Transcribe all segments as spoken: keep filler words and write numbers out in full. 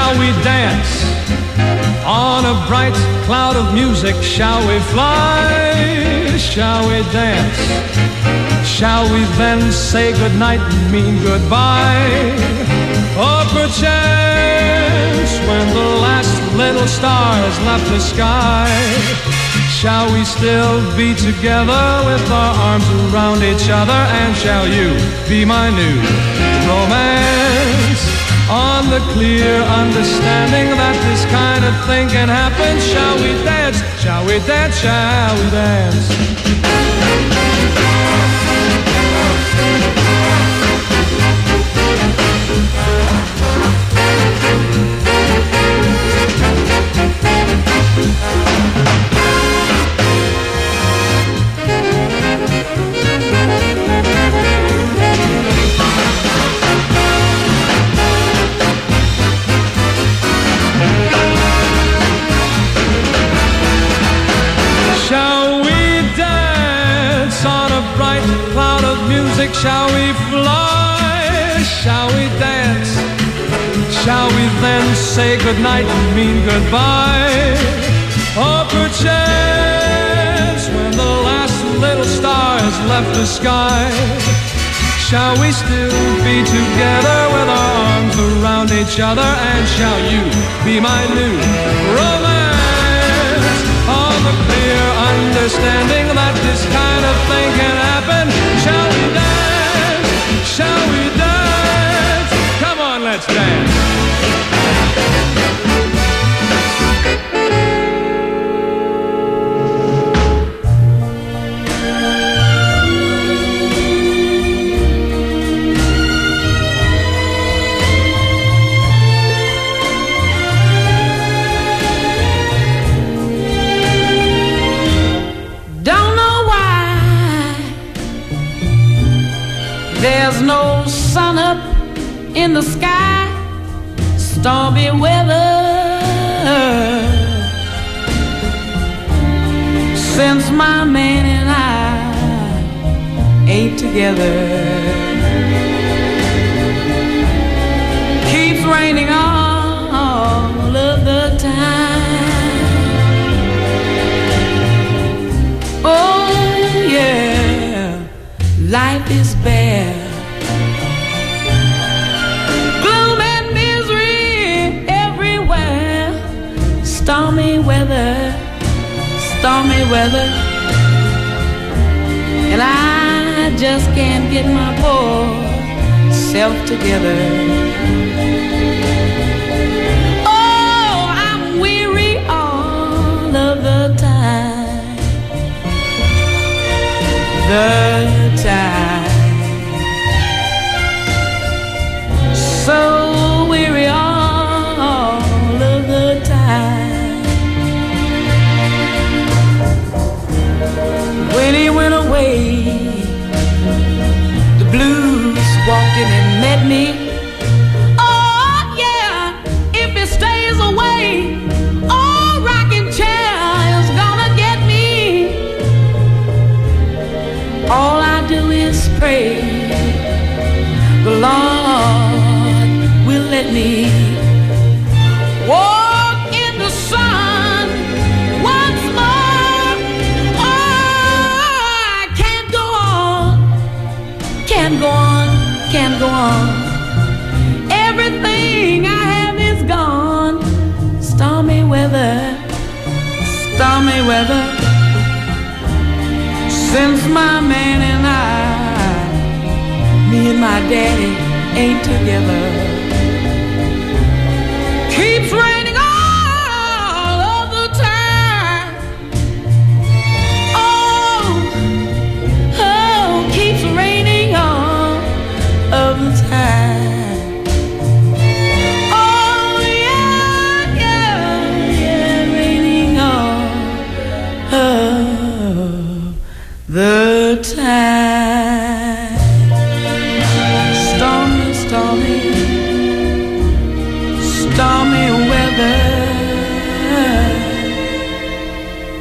Shall we dance on a bright cloud of music? Shall we fly? Shall we dance? Shall we then say goodnight and mean goodbye? Or perchance when the last little star has left the sky, shall we still be together with our arms around each other? And shall you be my new romance? On the clear understanding that this kind of thing can happen, shall we dance? Shall we dance? Shall we dance? Shall we fly? Shall we dance? Shall we then say goodnight and mean goodbye? Or perchance when the last little star has left the sky, shall we still be together with our arms around each other? And shall you be my new romance? On the clear understanding that this kind of thing can happen, shall we dance? Shall we dance? Come on, let's dance. There's no sun up in the sky, stormy weather. Since my man and I ain't together, keeps raining all of the time. Oh yeah, life is bare, gloom and misery everywhere. Stormy weather, stormy weather, and I just can't get my poor self together. Oh, I'm weary all of the time, the time. So weary all of the time. When he went away, the blues walked in and met me. Oh yeah, if he stays away, oh, rocking chair is gonna get me. All I do is pray the Lord will let me walk in the sun once more. Oh, I can't go on, can't go on, can't go on. Everything I have is gone. Stormy weather, stormy weather. Since my man and I, me and my daddy ain't together, keeps raining all of the time. Oh, oh, keeps raining all of the time. Oh yeah, yeah, yeah, raining all of the time. Stormy, stormy, stormy weather.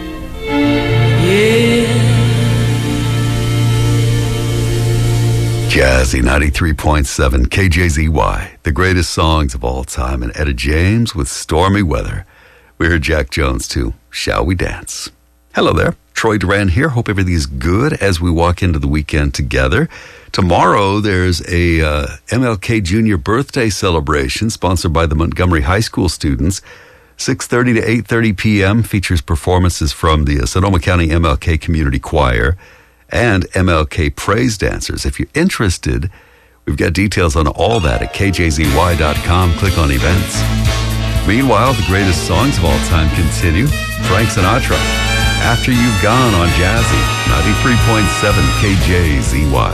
Yeah, Jazzy ninety-three point seven K J Z Y, the greatest songs of all time, and Etta James with Stormy Weather. We heard Jack Jones too, Shall We Dance? Hello there, Troy Duran here. Hope everything is good as we walk into the weekend together. Tomorrow there's a uh, M L K Junior birthday celebration sponsored by the Montgomery High School students. six thirty to eight thirty p.m. features performances from the uh, Sonoma County M L K Community Choir and M L K Praise Dancers. If you're interested, we've got details on all that at K J Z Y dot com. Click on events. Meanwhile, the greatest songs of all time continue. Frank Sinatra, After You've Gone on Jazzy, ninety-three point seven K J Z Y.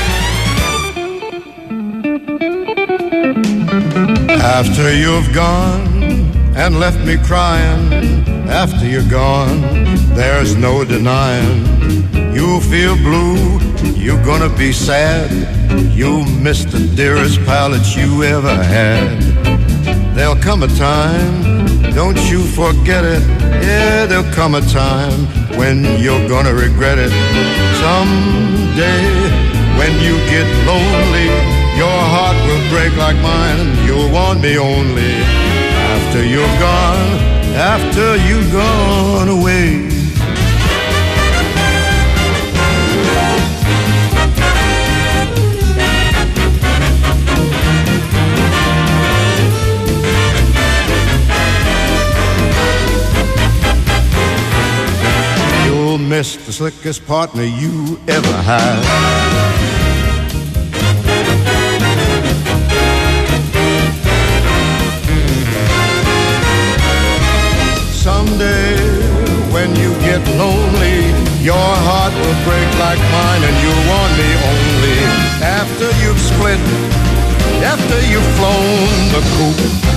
After you've gone and left me crying, after you're gone, there's no denying. You'll feel blue, you're gonna be sad. You'll miss the dearest pal that you ever had. There'll come a time, don't you forget it. Yeah, there'll come a time when you're gonna regret it. Someday, when you get lonely, your heart will break like mine. You'll want me only after you're gone, after you've gone away. You'll miss the slickest partner you ever had. Someday, when you get lonely, your heart will break like mine, and you'll want me only after you've split, after you've flown the coop.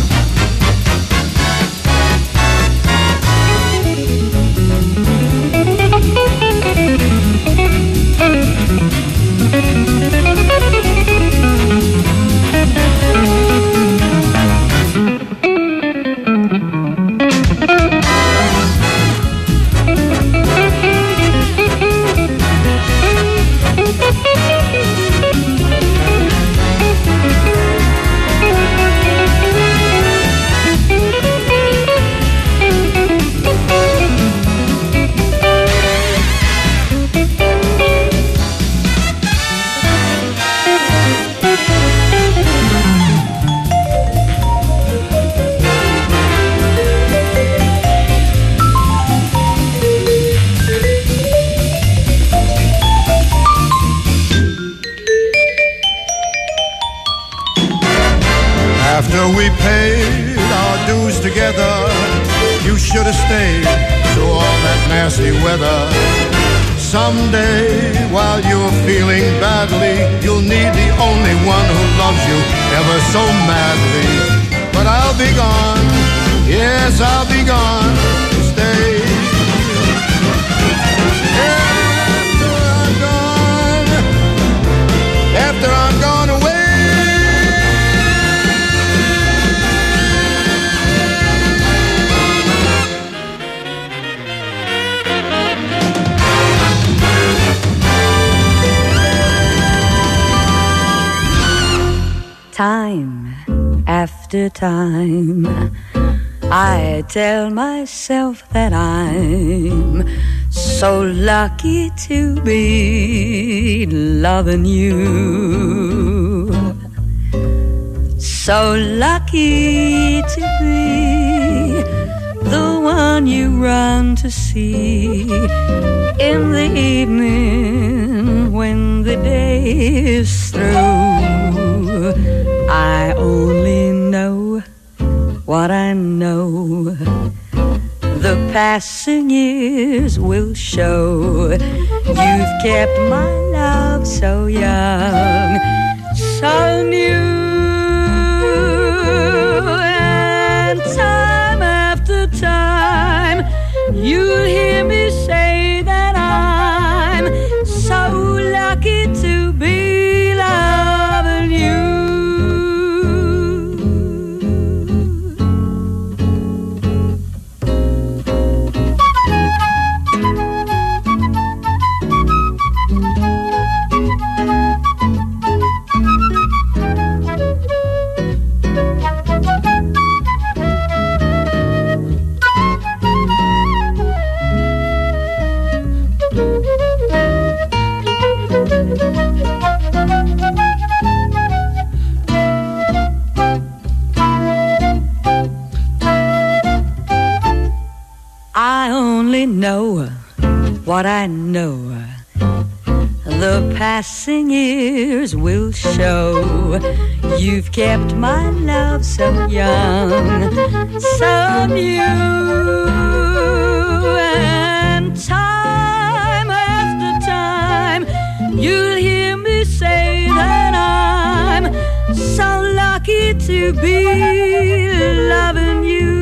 After we paid our dues together, you should have stayed through all that nasty weather. Someday, while you're feeling badly, you'll need the only one who loves you ever so madly. But I'll be gone, yes, I'll be gone. Stay. After I'm gone, after I'm gone away. Time after time, I tell myself that I'm so lucky to be loving you, so lucky to be the one you run to see in the evening when the day is through. I only know what I know. The passing years will show. You've kept my love so young, so new. And time after time, you'll hear me say that I'm so lucky to be loving you. only know what I know. The passing years will show. You've kept my love so young, so new. And time after time, you'll hear me say that I'm so lucky to be loving you.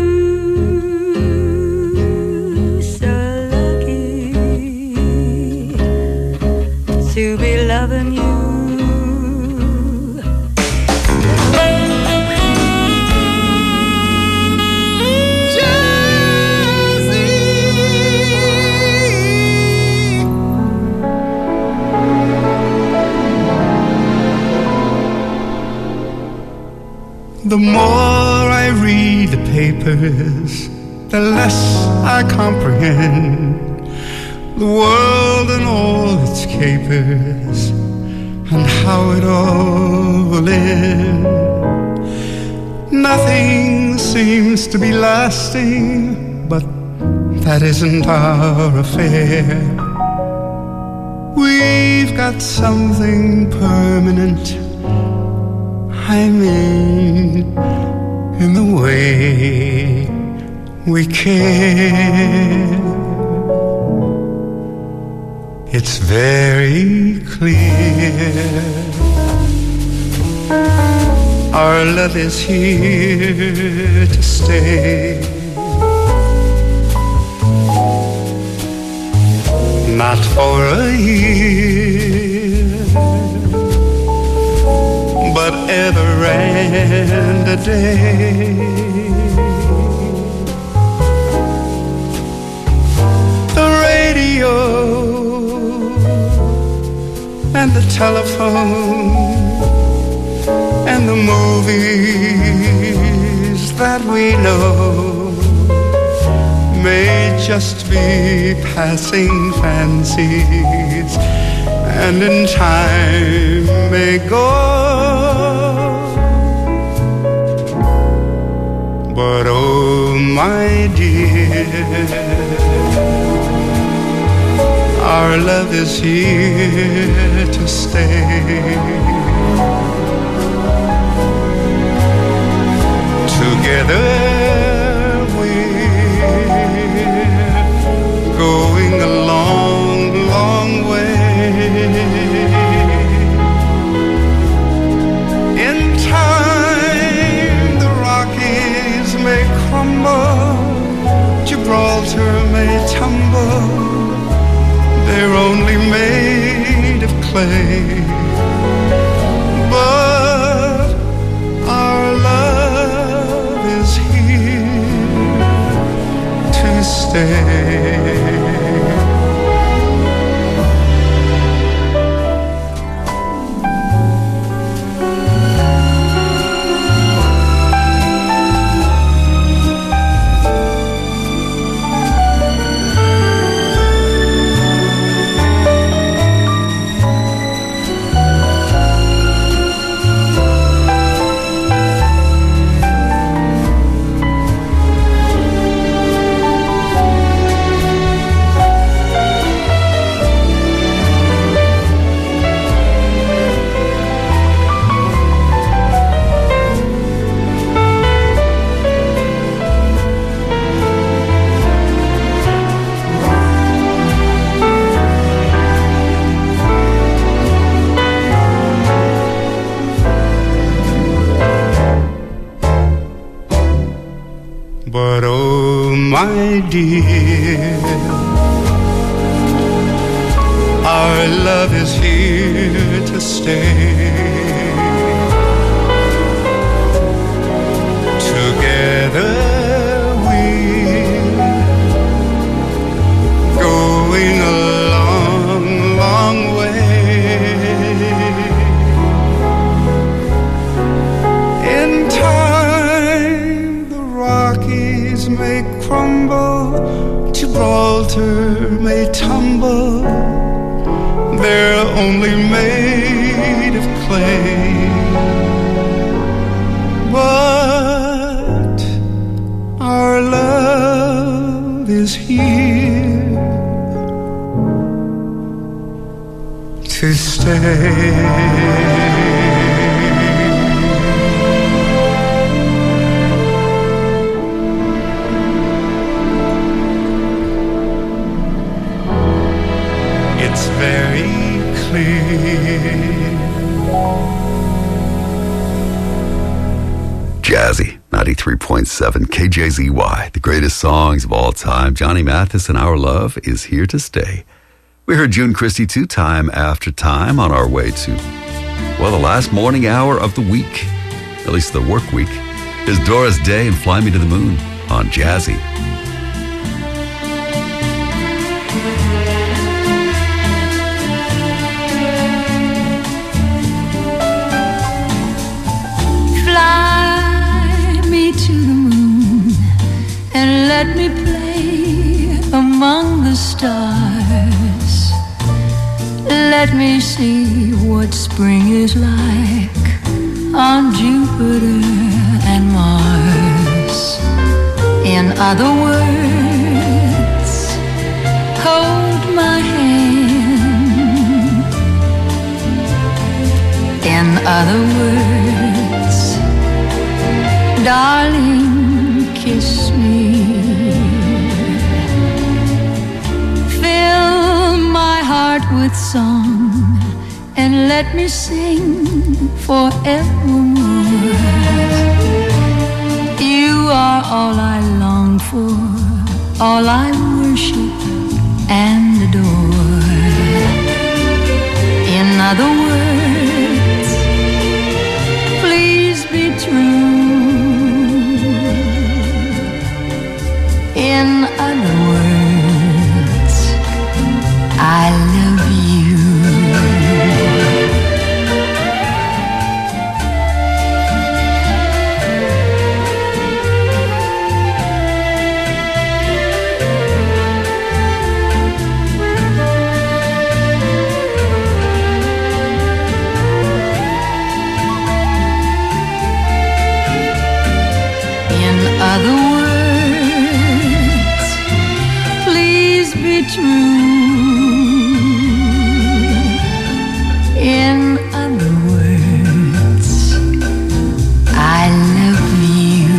To be loving you. The more I read the papers, the less I comprehend the world and all its capers, and how it all will end. Nothing seems to be lasting, but that isn't our affair. We've got something permanent, I mean, in the way we care. It's very clear our love is here to stay. Not for a year, but ever and a day. The radio and the telephone and the movies that we know may just be passing fancies, and in time may go. But oh my dear, our love is here to stay. Together we're going a long, long way. In time the Rockies may crumble, Gibraltar may tumble, they're only made of clay, but our love is here to stay. But oh my dear, our love is here to stay. Together we're going a long, long way. In time the Rockies may crumble, Gibraltar may tumble, they're only made of clay, but our love is here to stay. It's very clear. Jazzy, ninety-three point seven K J Z Y, the greatest songs of all time. Johnny Mathis and Our Love is Here to Stay. We heard June Christy too, Time After Time, on our way to, well, the last morning hour of the week, at least the work week, is Doris Day and Fly Me to the Moon on Jazzy. Let me play among the stars. Let me see what spring is like on Jupiter and Mars. In other words, hold my hand. In other words, darling, kiss me. Fill my heart with song and let me sing forevermore. You are all I long for, all I worship and adore. In other words, please be true. In other words, I love you. In other words, true. In other words, I love you.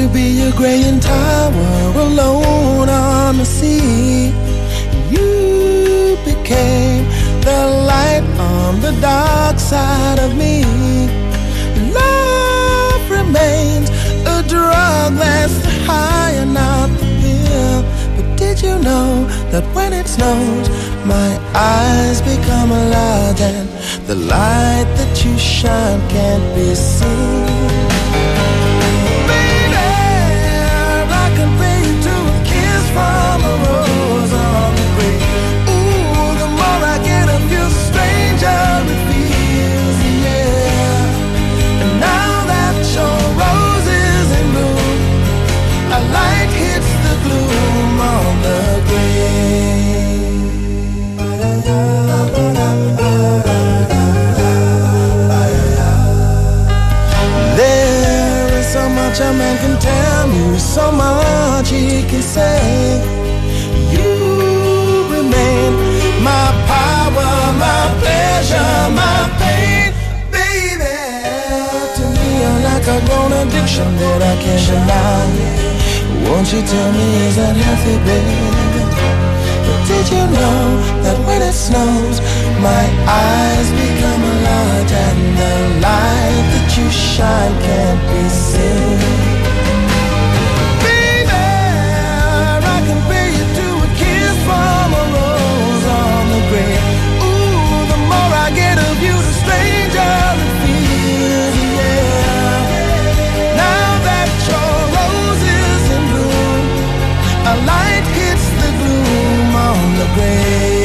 to be a graying tower alone on the sea. You became the light on the dark side of me. Love remains a drug that's the high and not the pill. But did you know that when it snows, my eyes become large and the light that you shine can't be seen? Baby, I can pay you to a kiss from a rose on the grave. Ooh, the more I get of you, the stranger it feels, yeah. And now that your rose is in bloom, a light hits the gloom on the grave. There is so much a man can tell you, so much he can say. You remain my power, my pleasure, my pain. Baby, to me you're like a grown addiction that I can't deny. Won't you tell me, is that healthy, baby? But did you know that when it snows, my eyes become large and the light that you shine can't be seen? Baby, I can pay you to a kiss from a rose on the grave. Ooh, the more I get of you, the stranger it feels, yeah. Now that your rose is in bloom, a light hits the gloom on the grave.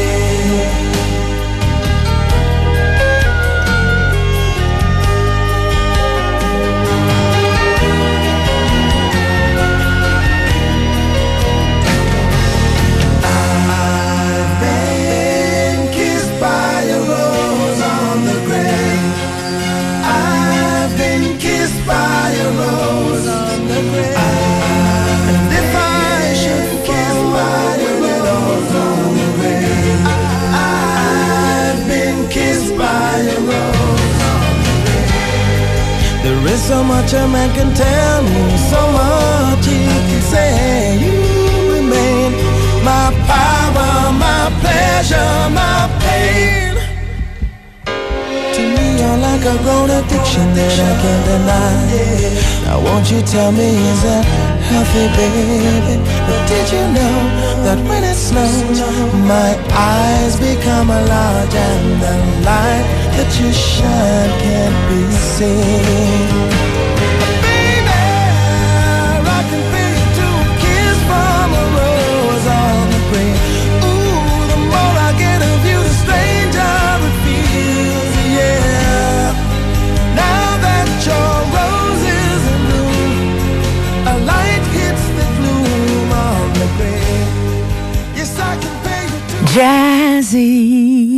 I've been kissed by a rose on the grave. I've been kissed by a rose on the grave. And if I should be kissed by a rose on the grave, I've been kissed by a rose on the grave. There is so much a man can tell me, so much he can say. You remain my power, my pleasure, my pain. To me you're like a grown addiction that I can't deny. Now won't you tell me, is that healthy, baby? But did you know that when it snows, my eyes become large and the light that you shine can't be seen? Baby, I can feel you to a kiss from a rose on the grave. Ooh, the more I get of you, the stranger it feels, yeah. Now that your rose is in bloom, a light hits the gloom on the grave. Yes, I can pay you to Jazzy.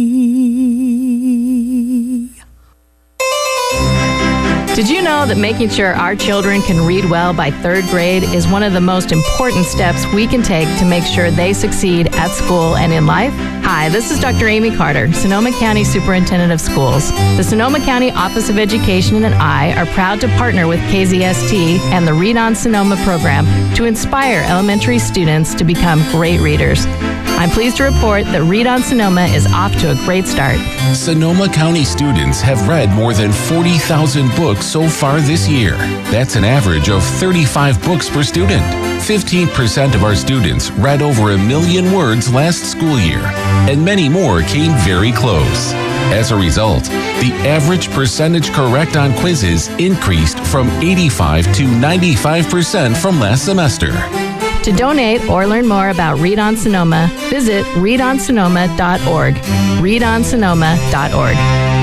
Did you know that making sure our children can read well by third grade is one of the most important steps we can take to make sure they succeed at school and in life? Hi, this is Doctor Amy Carter, Sonoma County Superintendent of Schools. The Sonoma County Office of Education and I are proud to partner with K Z S T and the Read on Sonoma program to inspire elementary students to become great readers. I'm pleased to report that Read on Sonoma is off to a great start. Sonoma County students have read more than forty thousand books so far this year. That's an average of thirty-five books per student. fifteen percent of our students read over a million words last school year, and many more came very close. As a result, the average percentage correct on quizzes increased from eighty-five to ninety-five percent from last semester. To donate or learn more about Read on Sonoma, visit read on sonoma dot org. read on sonoma dot org.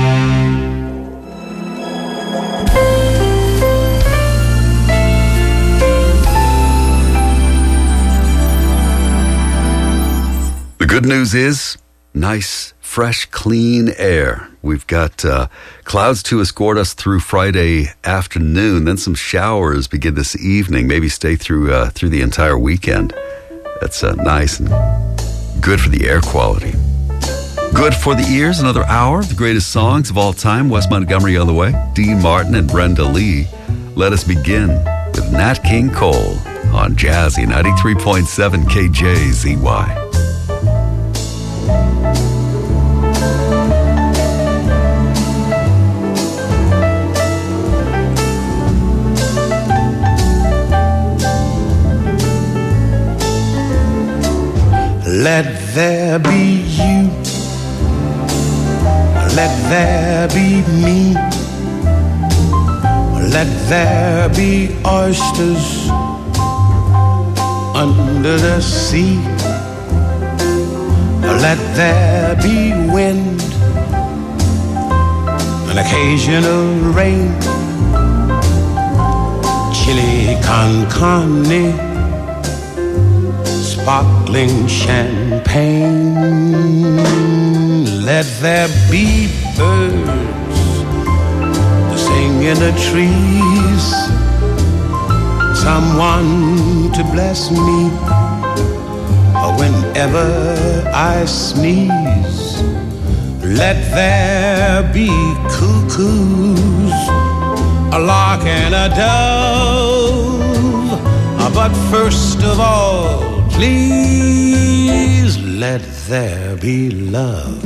The good news is nice, fresh, clean air. We've got uh, clouds to escort us through Friday afternoon, then some showers begin this evening, maybe stay through uh, through the entire weekend. That's uh, nice and good for the air quality. Good for the ears, another hour of the greatest songs of all time. Wes Montgomery on the way, Dean Martin and Brenda Lee. Let us begin with Nat King Cole on Jazzy ninety-three point seven K J Z Y. Let there be you, let there be me, let there be oysters under the sea, let there be wind, an occasional rain, chili con carne, sparkling champagne. Let there be birds to sing in the trees, someone to bless me whenever I sneeze. Let there be cuckoos, a lark and a dove, but first of all, please let there be love.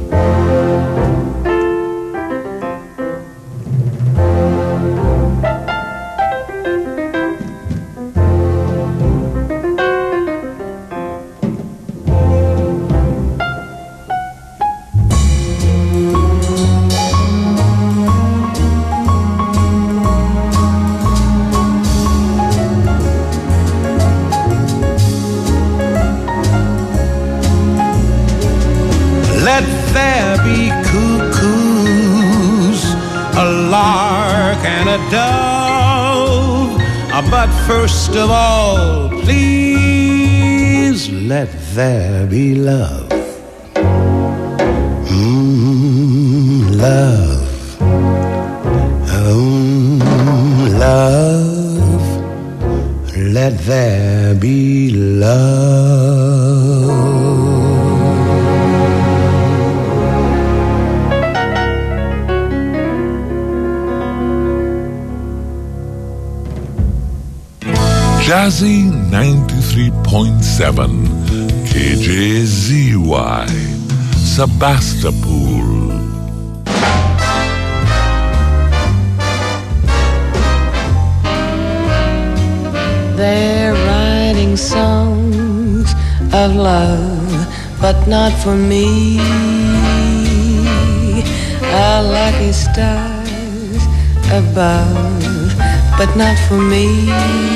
Let there be cuckoos, a lark and a dove, but first of all, please let there be love. Mm, love, mm, love, let there be love. Jazzy ninety-three point seven K J Z Y Sebastopol. They're writing songs of love, but not for me. A lucky stars above, but not for me.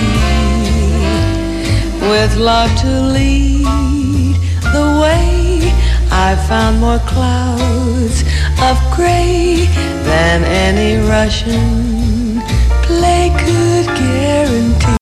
With love to lead the way, I found more clouds of gray than any Russian play could guarantee.